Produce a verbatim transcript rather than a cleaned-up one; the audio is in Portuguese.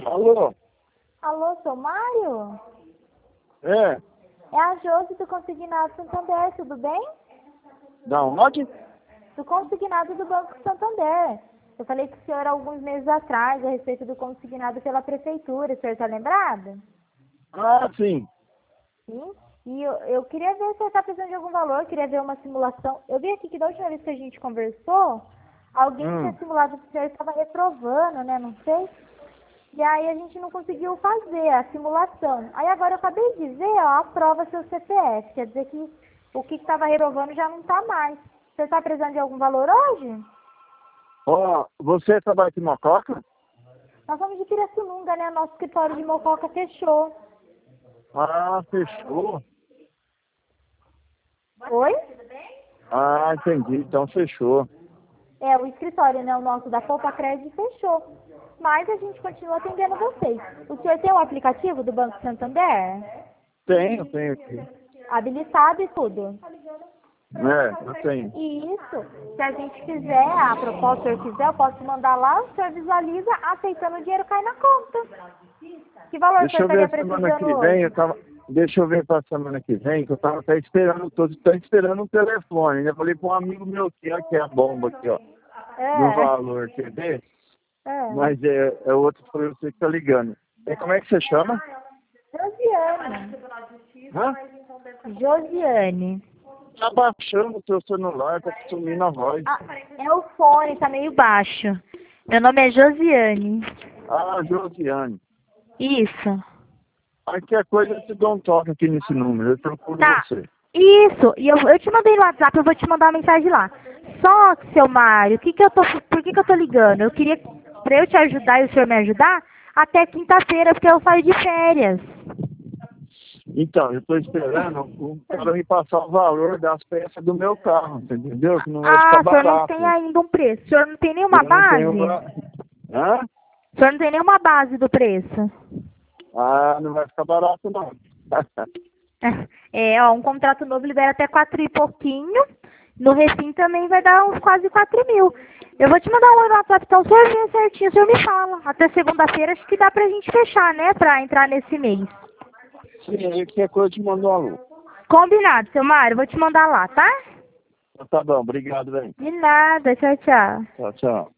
Alô? Alô, seu Mário? É? É a Josi do Consignado Santander, tudo bem? Da onde? Do Consignado do Banco Santander. Eu falei com o senhor alguns meses atrás a respeito do consignado pela prefeitura. O senhor está lembrado? Ah, sim. Sim. E eu, eu queria ver se o senhor está precisando de algum valor, queria ver uma simulação. Eu vi aqui que da última vez que a gente conversou, alguém Hum. tinha simulado que o senhor estava reprovando, né? Não sei. E aí a gente não conseguiu fazer a simulação. Aí agora eu acabei de ver, ó, a prova seu C P F. Quer dizer que o que estava reprovando já não está mais. Você está precisando de algum valor hoje? Ó, você trabalha aqui em Mococa? Nós somos de Pirassununga, né? Nosso escritório de Mococa fechou. Ah, fechou. Oi? Ah, entendi. Então fechou. É, o escritório, né? O nosso da Poupa Crédito fechou. Mas a gente continua atendendo vocês. O senhor tem o aplicativo do Banco Santander? Tenho, tenho aqui. Habilitado e tudo? É, eu tenho. Isso. Se a gente fizer, a proposta, se o senhor quiser, eu posso mandar lá, o senhor visualiza, aceitando o dinheiro cai na conta. Que valor o Deixa senhor eu ver estaria a semana que precisando vem, hoje? eu tava. Deixa eu ver pra semana que vem, que eu tava até esperando, tô, tô esperando um telefone. Ainda falei com um amigo meu aqui, ó, que é a bomba aqui, ó. Do É. valor, quer ver? É. Mas é, é outro foi você que tá ligando. E como é que você chama? Josiane. Hã? Josiane. Tá baixando o teu celular, tá sumindo a voz. Ah, é o fone, tá meio baixo. Meu nome é Josiane. Ah, Josiane. Isso. Qualquer coisa eu te dou um toque aqui nesse número, eu procuro Tá. você. Isso. E eu, eu te mandei no WhatsApp, eu vou te mandar uma mensagem lá. Só que, seu Mário, que que eu tô, por que, que eu tô ligando? Eu queria, pra eu te ajudar e o senhor me ajudar, até quinta-feira, porque eu saio de férias. Então, eu tô esperando o cara me passar o valor das peças do meu carro, você entendeu? Que não vai Ah, ficar o senhor não tem barato. ainda um preço. O senhor não tem nenhuma Eu não tenho... base? va- Hã? O senhor não tem nenhuma base do preço? Ah, não vai ficar barato não. É, ó, um contrato novo libera até quatro e pouquinho. No Refim também vai dar uns quase quatro mil. Eu vou te mandar um oi no WhatsApp, então o senhor vê certinho, o senhor me fala. Até segunda-feira acho que dá pra gente fechar, né? Pra entrar nesse mês. Sim, aí qualquer coisa eu te mando um alô. Combinado, seu Mário. Vou te mandar lá, tá? Tá bom, obrigado, velho. De nada. Tchau, tchau. Tchau, tchau.